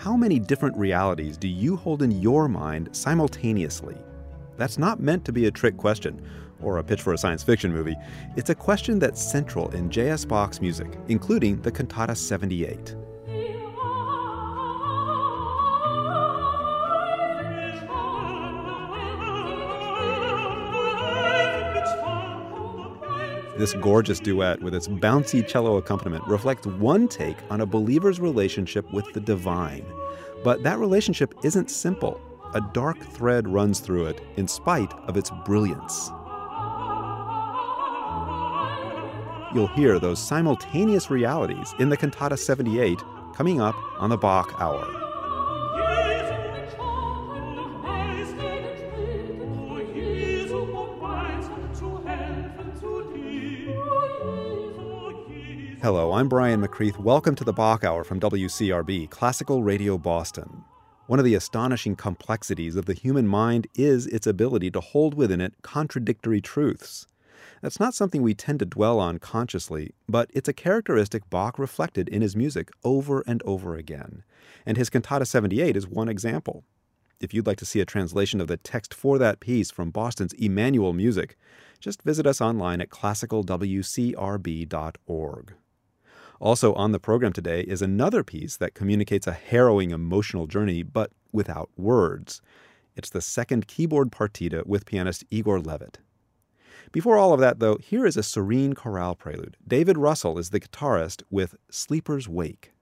How many different realities do you hold in your mind simultaneously? That's not meant to be a trick question or a pitch for a science fiction movie. It's a question that's central in J.S. Bach's music, including the Cantata 78. This gorgeous duet with its bouncy cello accompaniment reflects one take on a believer's relationship with the divine. But that relationship isn't simple. A dark thread runs through it in spite of its brilliance. You'll hear those simultaneous realities in the Cantata 78 coming up on the Bach Hour. Hello, I'm Brian McCreath. Welcome to the Bach Hour from WCRB, Classical Radio Boston. One of the astonishing complexities of the human mind is its ability to hold within it contradictory truths. That's not something we tend to dwell on consciously, but it's a characteristic Bach reflected in his music over and over again. And his Cantata 78 is one example. If you'd like to see a translation of the text for that piece from Boston's Emmanuel Music, just visit us online at classicalwcrb.org. Also on the program today is another piece that communicates a harrowing emotional journey, but without words. It's the second keyboard partita with pianist Igor Levit. Before all of that, though, here is a serene chorale prelude. David Russell is the guitarist with Sleeper's Wake.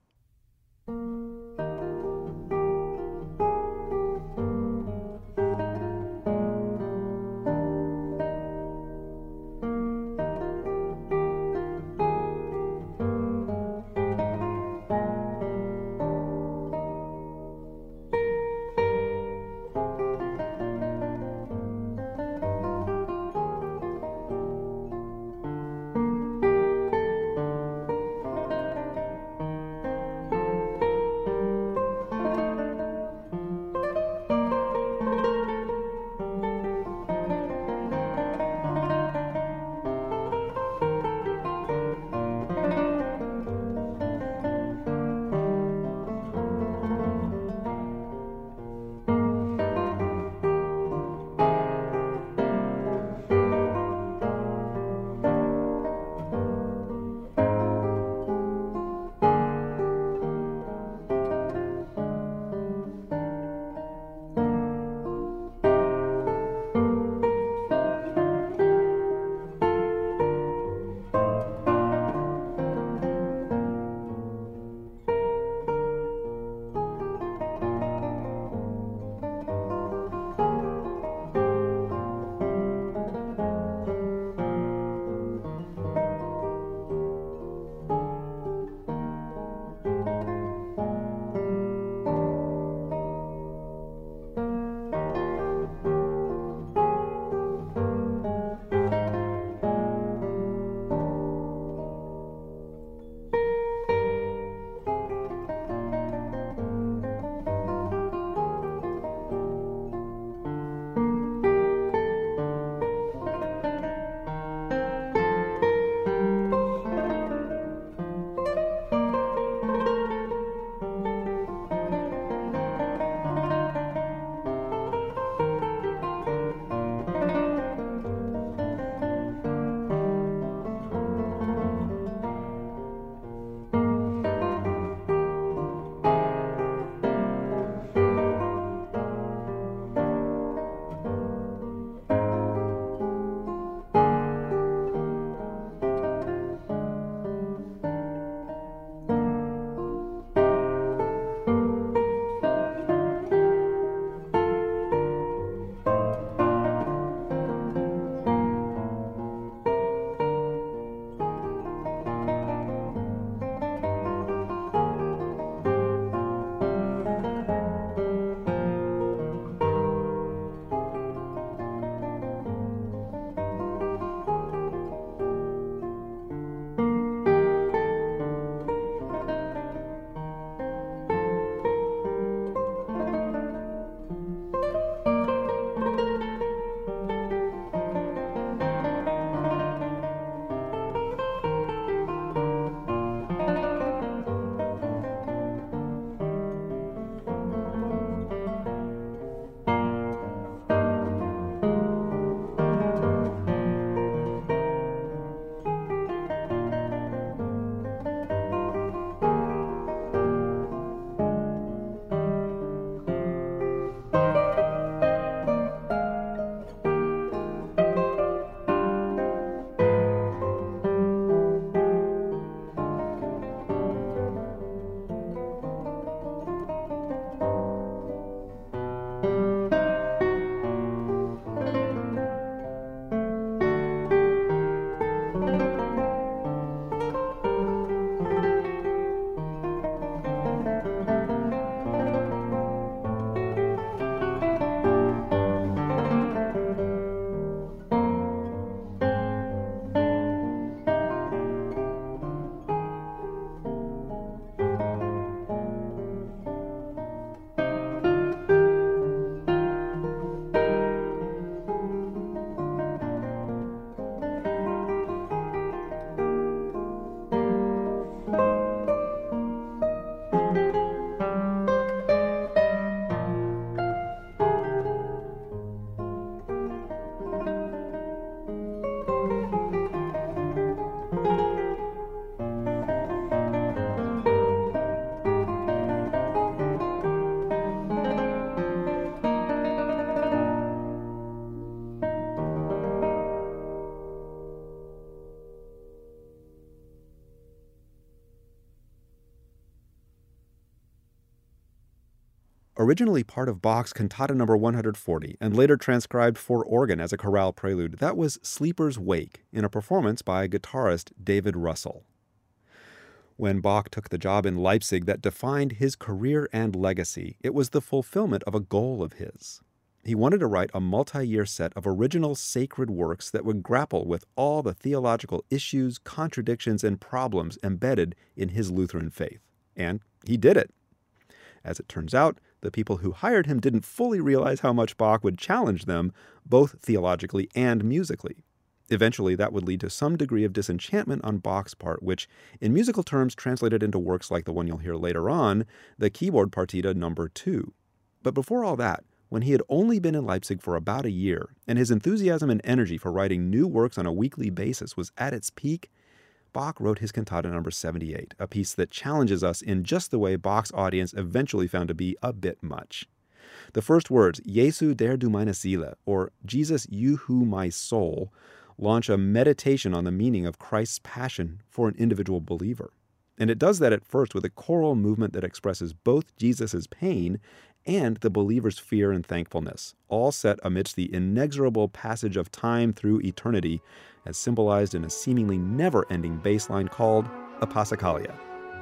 Originally part of Bach's Cantata No. 140 and later transcribed for organ as a chorale prelude, that was Sleeper's Wake in a performance by guitarist David Russell. When Bach took the job in Leipzig that defined his career and legacy, it was the fulfillment of a goal of his. He wanted to write a multi-year set of original sacred works that would grapple with all the theological issues, contradictions, and problems embedded in his Lutheran faith. And he did it. As it turns out, the people who hired him didn't fully realize how much Bach would challenge them, both theologically and musically. Eventually, that would lead to some degree of disenchantment on Bach's part, which, in musical terms, translated into works like the one you'll hear later on, the Keyboard Partita No. 2. But before all that, when he had only been in Leipzig for about a year, and his enthusiasm and energy for writing new works on a weekly basis was at its peak, Bach wrote his Cantata No. 78, a piece that challenges us in just the way Bach's audience eventually found to be a bit much. The first words, Jesu der du meine Seele, or Jesus, you who my soul, launch a meditation on the meaning of Christ's passion for an individual believer. And it does that at first with a choral movement that expresses both Jesus' pain and the believer's fear and thankfulness, all set amidst the inexorable passage of time through eternity, as symbolized in a seemingly never-ending bass line called a Passacaglia.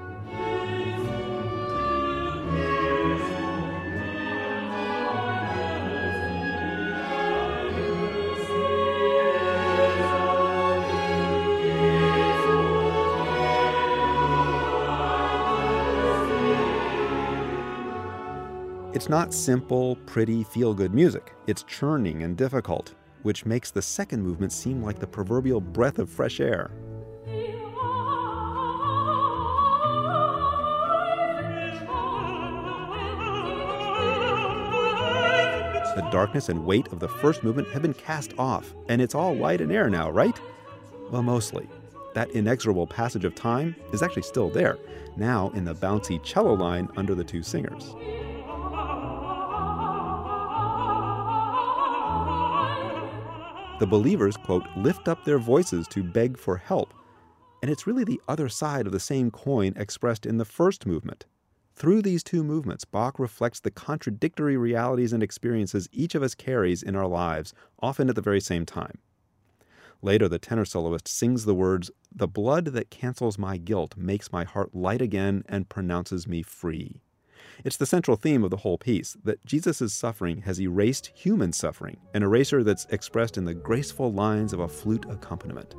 It's not simple, pretty, feel-good music. It's churning and difficult, which makes the second movement seem like the proverbial breath of fresh air. The darkness and weight of the first movement have been cast off, and it's all light and air now, right? Well, mostly. That inexorable passage of time is actually still there, now in the bouncy cello line under the two singers. The believers, quote, lift up their voices to beg for help. And it's really the other side of the same coin expressed in the first movement. Through these two movements, Bach reflects the contradictory realities and experiences each of us carries in our lives, often at the very same time. Later, the tenor soloist sings the words, "The blood that cancels my guilt makes my heart light again and pronounces me free." It's the central theme of the whole piece, that Jesus' suffering has erased human suffering, an erasure that's expressed in the graceful lines of a flute accompaniment.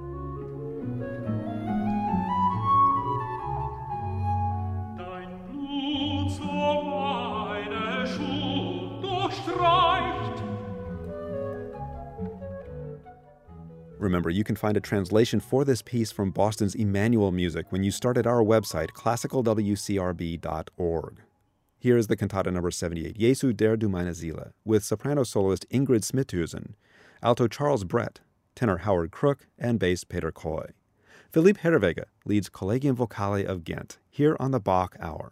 Remember, you can find a translation for this piece from Boston's Emmanuel Music when you start at our website, classicalwcrb.org. Here is the Cantata No. 78, Jesu der du meine Seele, with soprano soloist Ingrid Smithuisen, alto Charles Brett, tenor Howard Crook, and bass Peter Coy. Philippe Herreweghe leads Collegium Vocale of Ghent, here on the Bach Hour.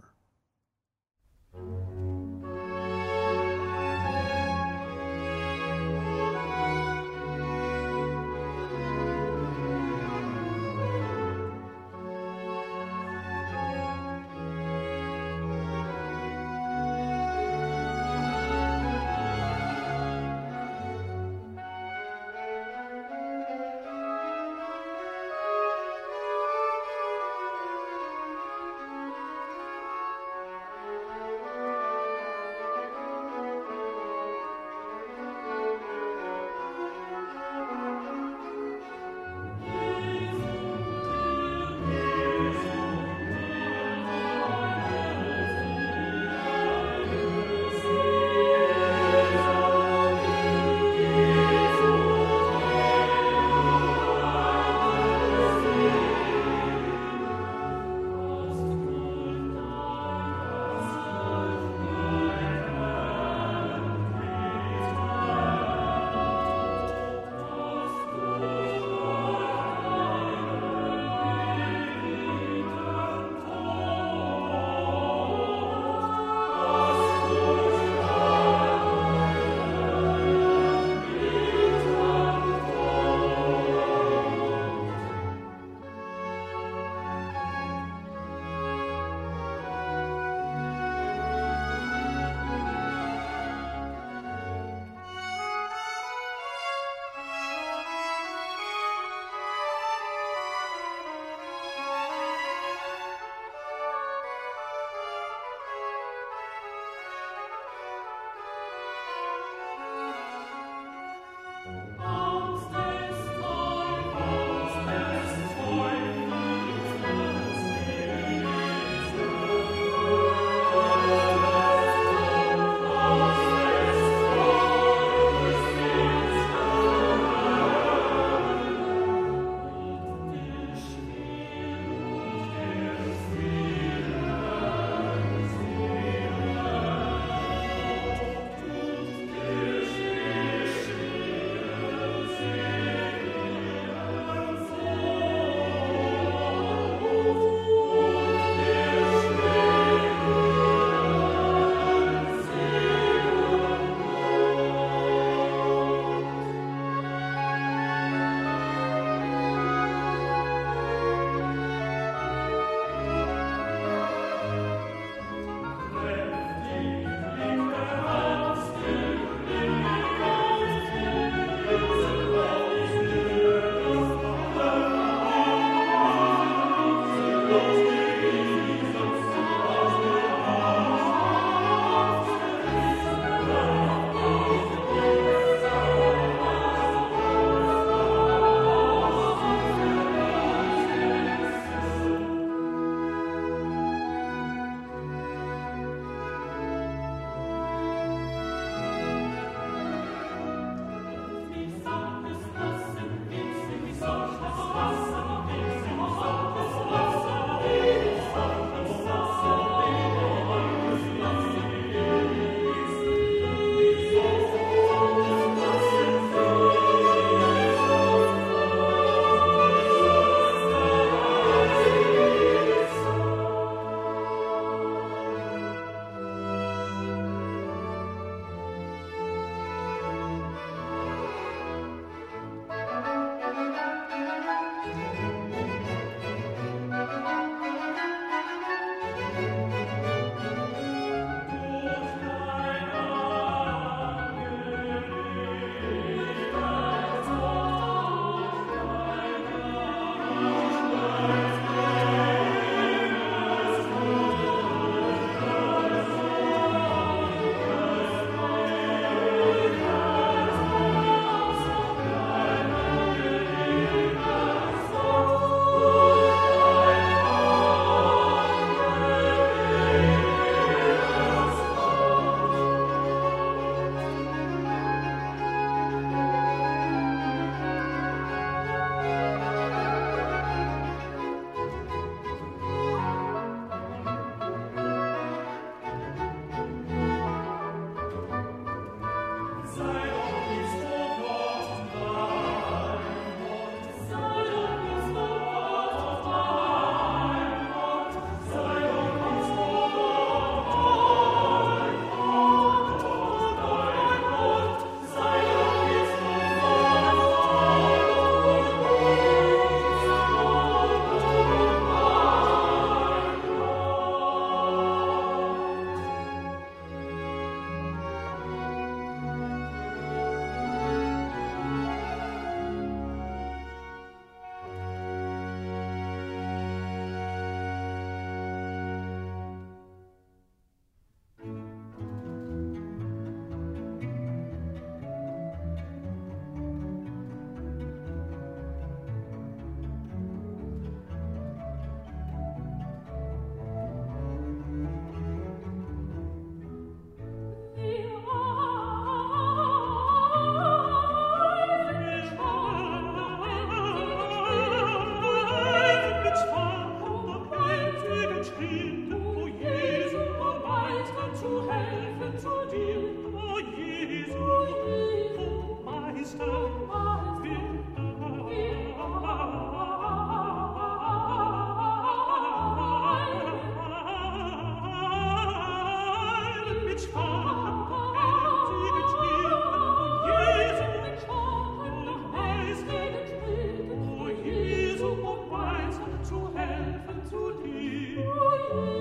zu helfen zu dir.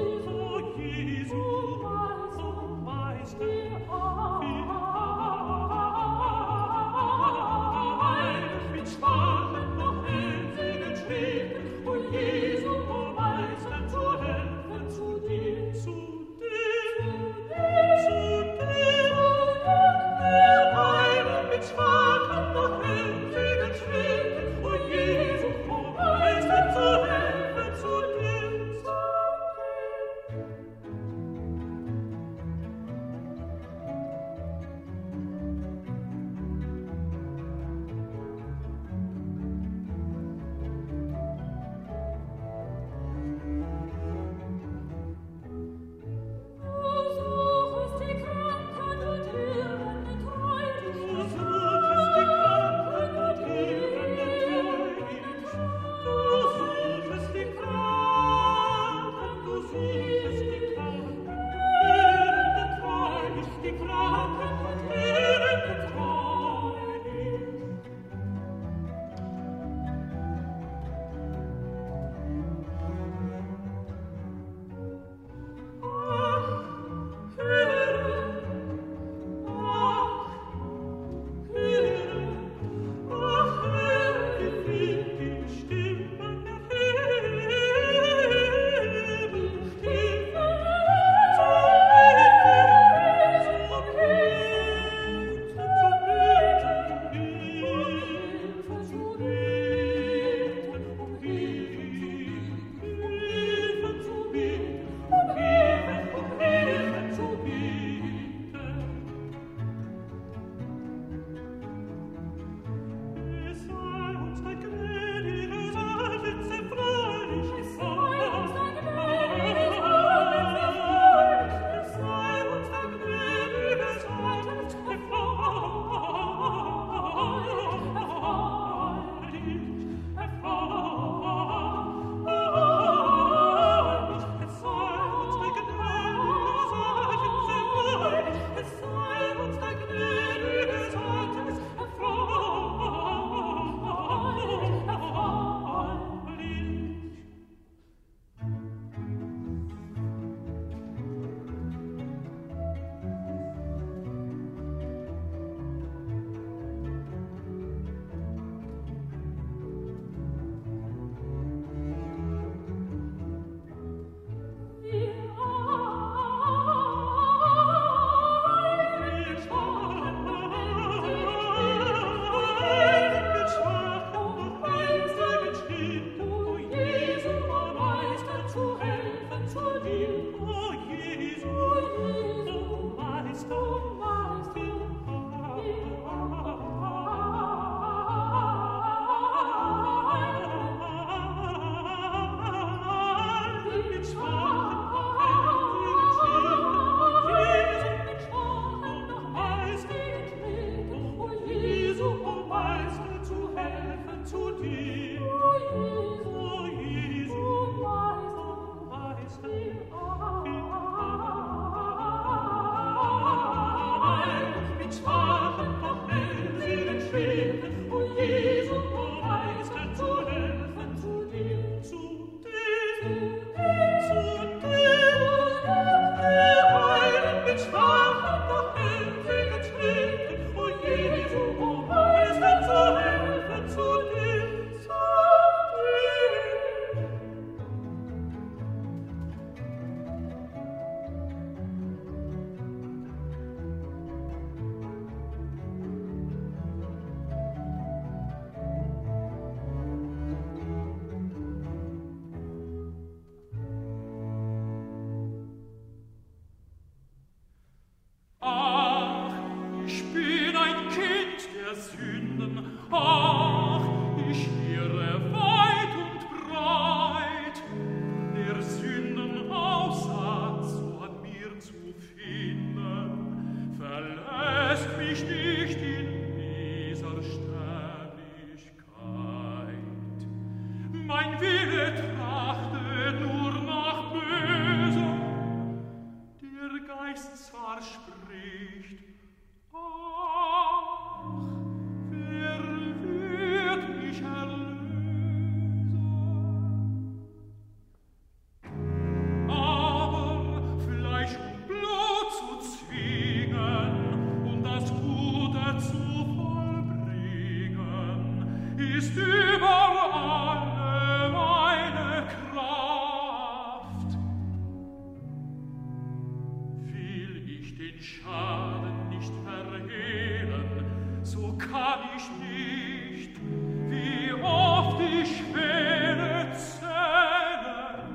den Schaden nicht verhehlen, so kann ich nicht, wie oft ich wähle, zählen.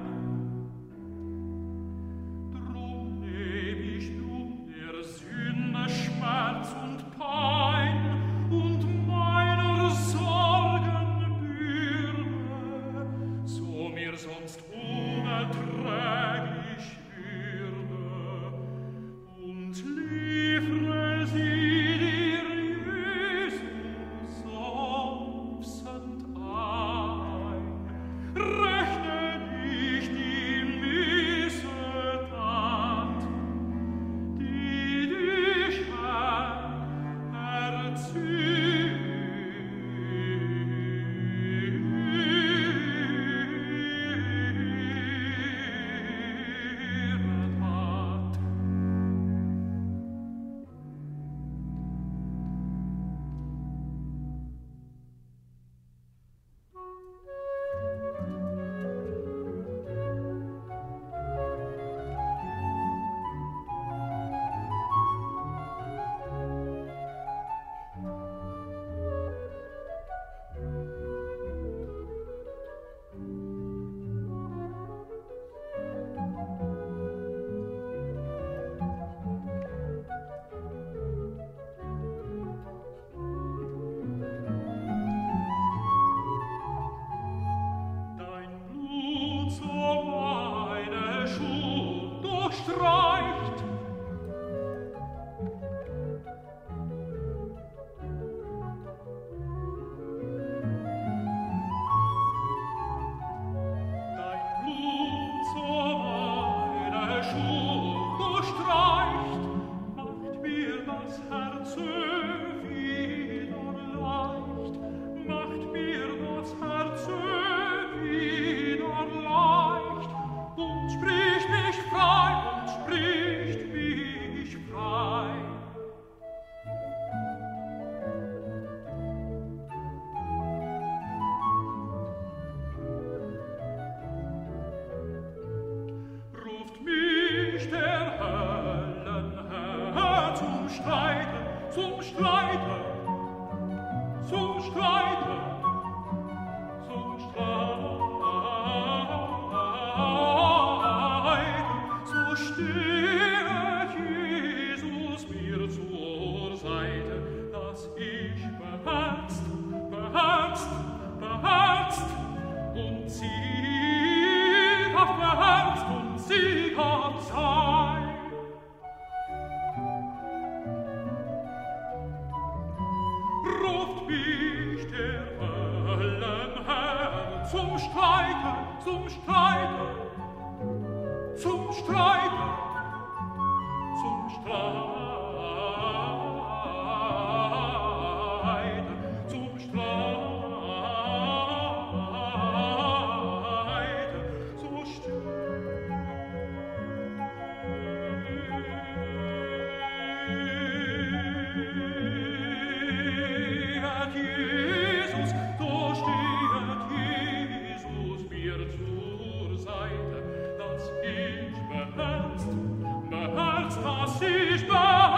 Drum nehm ich nun der Sünde Schmerz und Pein und meiner Sorgen Bürde, so mir sonst unerträglich würde, und liefere sie dir, Jesus, aufsend ein. Rechne nicht die Missetat, die dich erzürnt hat. Dein Blut so meine Schuld durchstreicht, dein Blut so meine Schuld durchstreicht, macht mir das Herz wieder leicht, macht mir das Herz wieder leicht, und spricht mich frei, und spricht mich frei. Ruft mich der Höllenherr zum Streiten, zum Streiten, zum Streiten, zum Streiten. So stehe Jesus mir zur Seite, dass ich beherzt, beherzt, beherzt und sieghaft beherzt und sieghaft sei. Ruft mich der Höllenherr zum Streiten, zum Streiten, zum Streiten, zum Streiten, zum Streiten, so steht Jesus, so steht Jesus mir zur Seite, dass ich beherzt, dass ich beherzt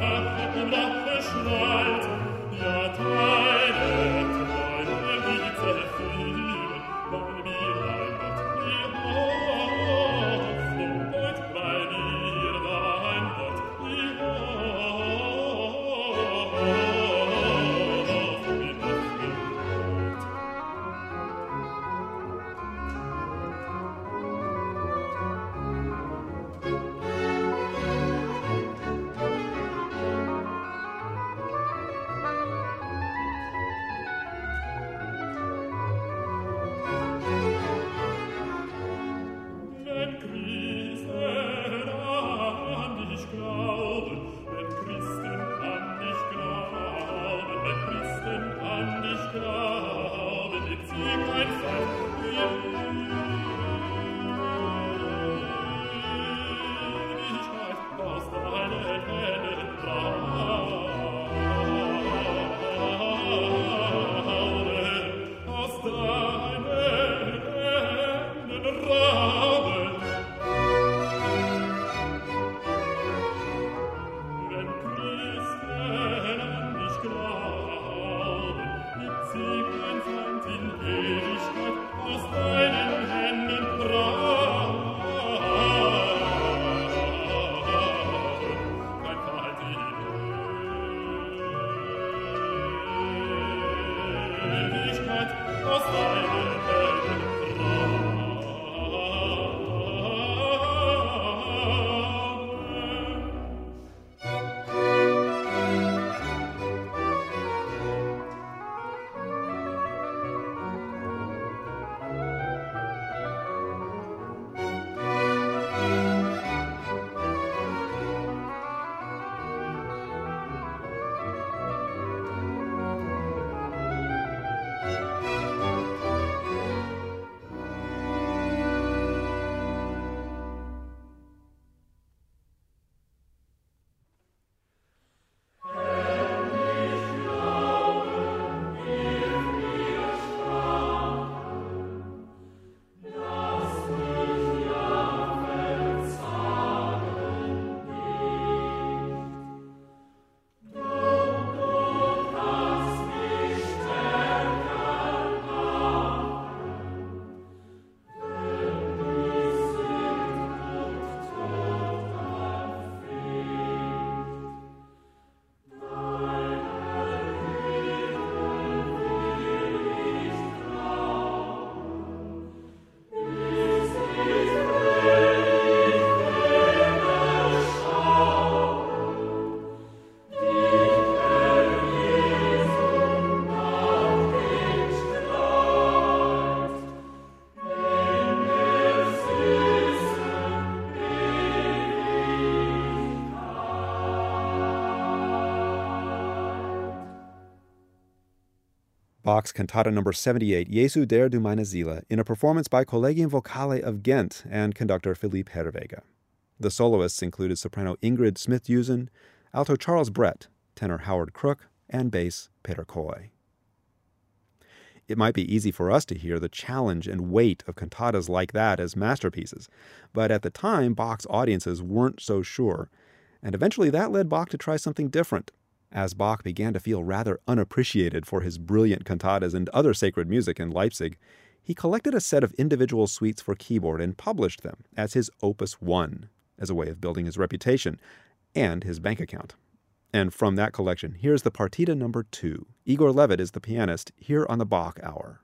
Bach's Cantata No. 78, Jesu der du meine Seele, in a performance by Collegium Vocale of Ghent and conductor Philippe Herreweghe. The soloists included soprano Ingrid Smith-Jusen, alto Charles Brett, tenor Howard Crook, and bass Peter Coy. It might be easy for us to hear the challenge and weight of cantatas like that as masterpieces, but at the time Bach's audiences weren't so sure, and eventually that led Bach to try something different. As Bach began to feel rather unappreciated for his brilliant cantatas and other sacred music in Leipzig, he collected a set of individual suites for keyboard and published them as his Opus 1, as a way of building his reputation and his bank account. And from that collection, here's the Partita No. 2. Igor Levit is the pianist here on the Bach Hour.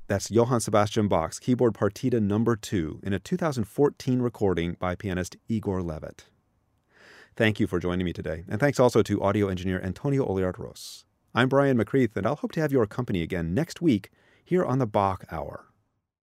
That's Johann Sebastian Bach's keyboard partita number 2 in a 2014 recording by pianist Igor Levit. Thank you for joining me today, and thanks also to audio engineer Antonio Oliart-Ros. I'm Brian McCreath, and I'll hope to have your company again next week here on the Bach Hour.